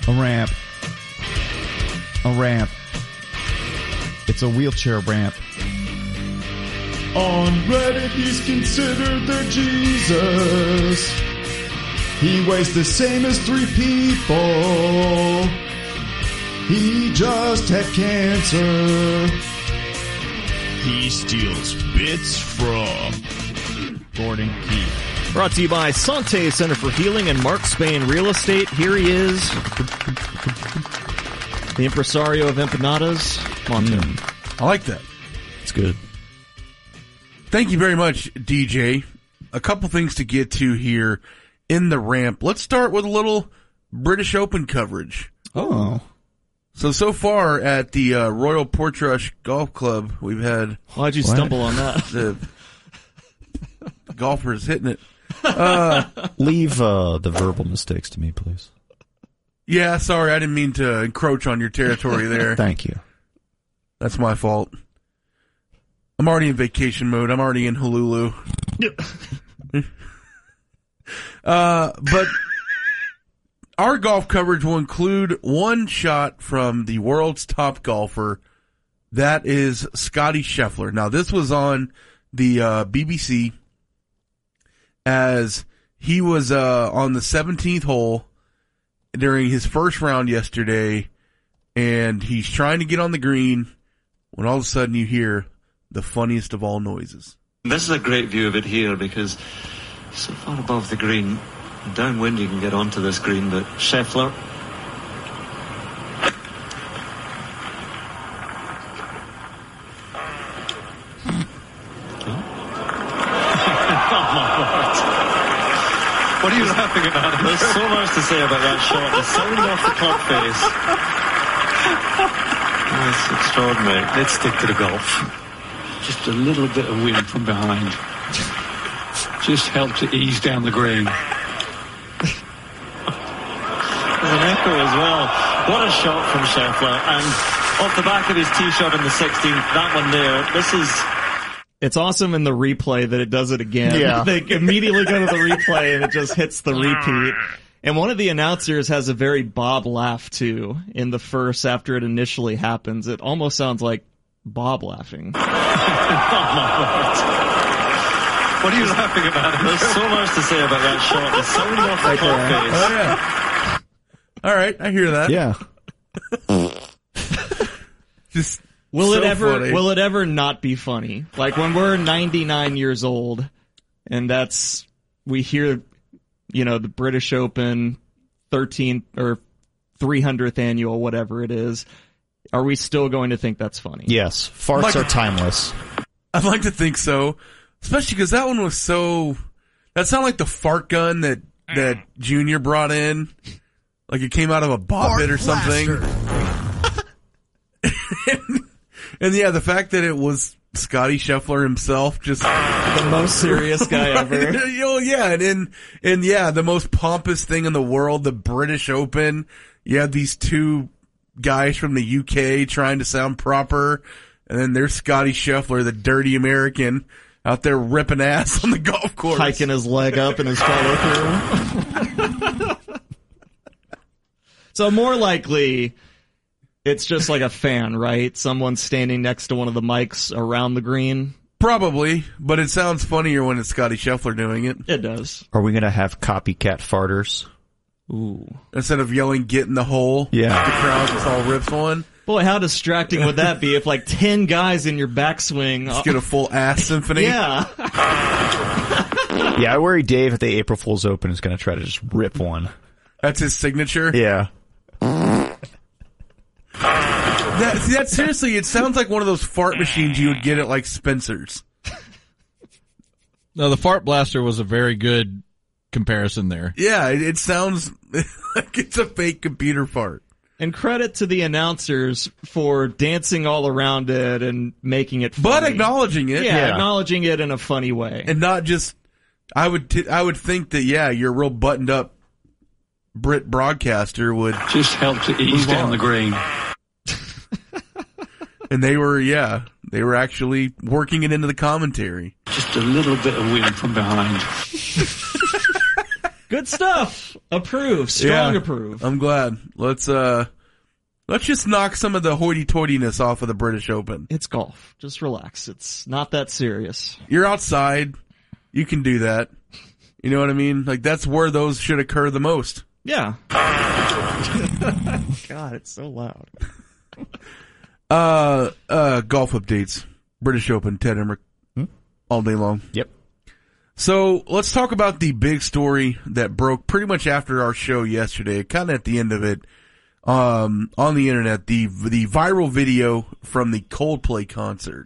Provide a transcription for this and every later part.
A ramp. A ramp. It's a wheelchair ramp. On Reddit, he's considered the Jesus. He weighs the same as 3 people. He just had cancer. He steals bits from Gordon Keith. Brought to you by Sante Center for Healing and Mark Spain Real Estate. Here he is, the impresario of empanadas. Come on, Tim. I like that. It's good. Thank you very much, DJ. A couple things to get to here in the ramp. Let's start with a little British Open coverage. Oh. So far at the Royal Portrush Golf Club, we've had... Why'd you stumble on that? The golfers hitting it. Leave the verbal mistakes to me, please. Yeah, sorry, I didn't mean to encroach on your territory there. Thank you. That's my fault. I'm already in vacation mode. I'm already in Honolulu. But our golf coverage will include one shot from the world's top golfer. That is Scottie Scheffler. Now, this was on the BBC as he was on the 17th hole during his first round yesterday, and he's trying to get on the green when all of a sudden you hear the funniest of all noises. This is a great view of it here because so far above the green, downwind you can get onto this green, but Scheffler What are you laughing about? There's so much to say about that shot. The sound off the club face. It's extraordinary. Let's stick to the golf. Just a little bit of wind from behind. Just help to ease down the green. There's an echo as well. What a shot from Scheffler. And off the back of his tee shot in the 16th, that one there, this is... It's awesome in the replay that it does it again. Yeah. They immediately go to the replay and it just hits the repeat. And one of the announcers has a very Bob laugh, too, in the first after it initially happens. It almost sounds like Bob laughing. Oh, my Lord. What are you laughing about? There's so much to say about that shot. The sound off the club face. Oh, yeah. All right, I hear that. Yeah. Just... Will so it ever? funny. Will it ever not be funny? Like when we're 99 years old, and we hear, the British Open 13th or 300th annual, whatever it is. Are we still going to think that's funny? Yes. Farts are timeless. I'd like to think so, especially because that one was so. That sounded like the fart gun that Junior brought in, like it came out of a bobbit or something. And yeah, the fact that it was Scottie Scheffler himself, just the most serious guy ever. Yeah, and the most pompous thing in the world, the British Open. You have these two guys from the UK trying to sound proper, and then there's Scottie Scheffler, the dirty American, out there ripping ass on the golf course, hiking his leg up in his follow through. So more likely, it's just like a fan, right? Someone standing next to one of the mics around the green. Probably, but it sounds funnier when it's Scottie Scheffler doing it. It does. Are we going to have copycat farters? Ooh. Instead of yelling, get in the hole, yeah, the crowd just all rips one. Boy, how distracting would that be if like 10 guys in your backswing just get a full ass symphony? Yeah. Yeah, I worry Dave at the April Fool's Open is going to try to just rip one. That's his signature? Yeah. That seriously, it sounds like one of those fart machines you would get at like Spencer's. No, the fart blaster was a very good comparison there. Yeah, it sounds like it's a fake computer fart. And credit to the announcers for dancing all around it and making it funny. But acknowledging it. Yeah, acknowledging it in a funny way. And not just, I would think that, your real buttoned up Brit broadcaster would just help to ease down the green. And they were actually working it into the commentary. Just a little bit of wind from behind. Good stuff. Approve. Strong Yeah. approve. I'm glad. Let's just knock some of the hoity-toityness off of the British Open. It's golf. Just relax. It's not that serious. You're outside. You can do that. You know what I mean? Like, that's where those should occur the most. Yeah. God, it's so loud. Golf updates. British Open, Ted Emmerich. All day long. Yep. So, let's talk about the big story that broke pretty much after our show yesterday, kind of at the end of it, on the internet, the viral video from the Coldplay concert.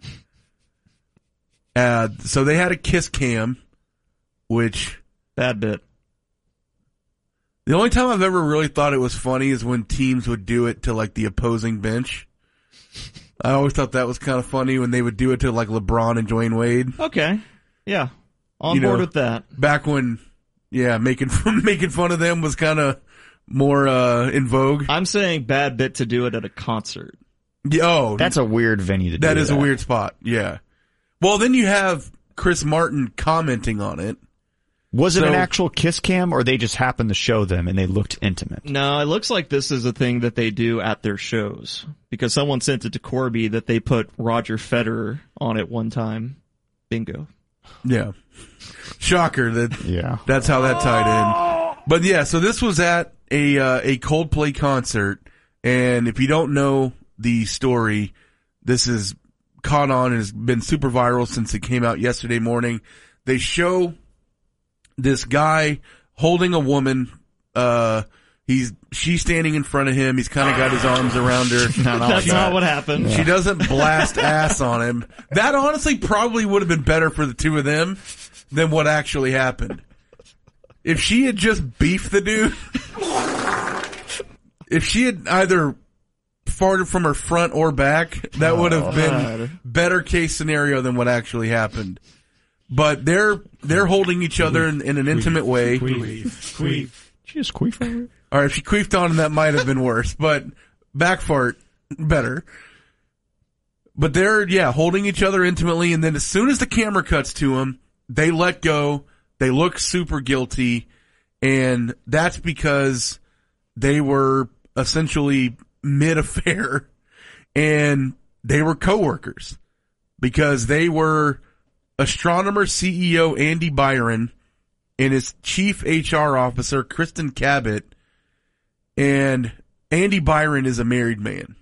So they had a kiss cam, which... Bad bit. The only time I've ever really thought it was funny is when teams would do it to, like, the opposing bench. I always thought that was kind of funny when they would do it to, like, LeBron and Dwayne Wade. Okay. Yeah. On board with that. Back when, making fun of them was kind of more in vogue. I'm saying bad bit to do it at a concert. Oh, That's a weird venue to do that. that is a weird spot, yeah. Well, then you have Chris Martin commenting on it. Was it So- an actual kiss cam, or they just happened to show them and they looked intimate? No, it looks like this is a thing that they do at their shows. Because someone sent it to Corby that they put Roger Federer on it one time. Bingo. Yeah. Shocker that Yeah. that's how that tied in. But yeah, so this was at a Coldplay concert, and if you don't know the story, this is caught on and has been super viral since it came out yesterday morning. They show this guy holding a woman, she's standing in front of him, he's kinda got his arms around her. That's not what happened. She doesn't blast ass on him. That honestly probably would have been better for the two of them than what actually happened. If she had just beefed the dude, if she had either farted from her front or back, that would have been better case scenario than what actually happened. But they're holding each other in an intimate way. She just queef over it? All right, if she queefed on him, that might have been worse. But back fart, better. But they're, holding each other intimately, and then as soon as the camera cuts to them, they let go. They look super guilty, and that's because they were essentially mid-affair, and they were coworkers. Because they were astronomer CEO Andy Byron and his chief HR officer, Kristen Cabot, and Andy Byron is a married man.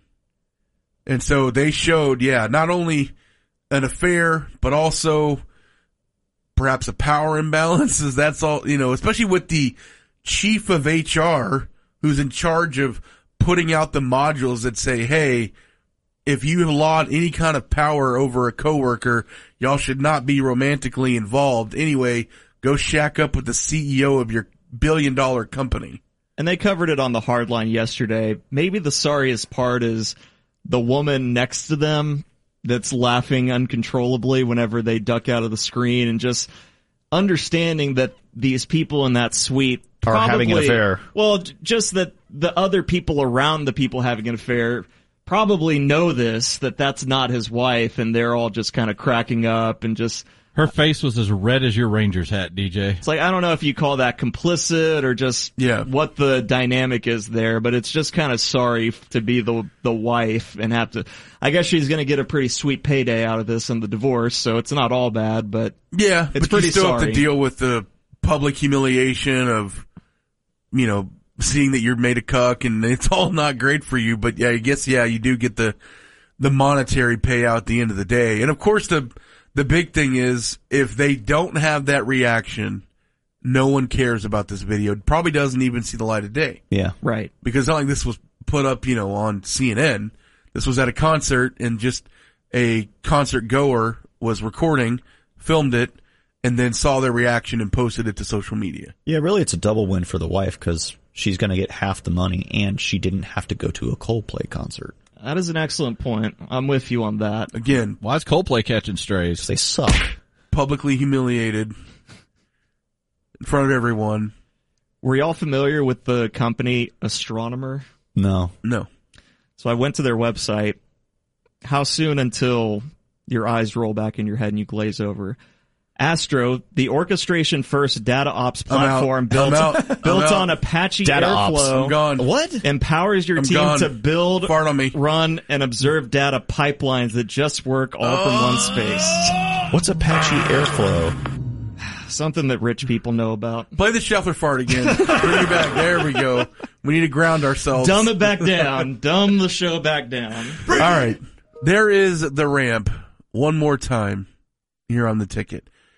And so they showed, not only an affair, but also perhaps a power imbalance, as that's all, especially with the chief of HR who's in charge of putting out the modules that say, hey, if you laud any kind of power over a coworker, y'all should not be romantically involved. Anyway, go shack up with the CEO of your billion-dollar company. And they covered it on the Hardline yesterday. Maybe the sorriest part is the woman next to them that's laughing uncontrollably whenever they duck out of the screen, and just understanding that these people in that suite Are having an affair. Well, just that the other people around the people having an affair probably know that's not his wife, and they're all just kind of cracking up and just... Her face was as red as your Rangers hat, DJ. It's like, I don't know if you call that complicit or just what the dynamic is there, but it's just kind of sorry to be the wife and have to... I guess she's going to get a pretty sweet payday out of this in the divorce, so it's not all bad, but yeah, it's but pretty you still have sorry. to deal with the public humiliation of, seeing that you're made a cuck, and it's all not great for you. But I guess you do get the monetary payout at the end of the day. And of course, the big thing is, if they don't have that reaction, no one cares about this video. It probably doesn't even see the light of day. Yeah. Right. Because not like this was put up, on CNN. This was at a concert, and just a concert goer was recording, filmed it, and then saw their reaction and posted it to social media. Yeah, really it's a double win for the wife, because she's going to get half the money, and she didn't have to go to a Coldplay concert. That is an excellent point. I'm with you on that. Again, Why is Coldplay catching strays? They suck. publicly humiliated in front of everyone. Were y'all familiar with the company Astronomer? No. No. So I went to their website. How soon until your eyes roll back in your head and you glaze over? Astro, the orchestration first data ops platform built out. on Apache Data ops. Airflow I'm gone. What? empowers your I'm team gone. to build, Fart on me. run, and observe data pipelines that just work all from one space. What's Apache Airflow? Something that rich people know about. Play the Scheffler fart again. Bring it back. There we go. We need to ground ourselves. Dumb it back down. Dumb the show back down. All right. There is the ramp one more time here on the ticket.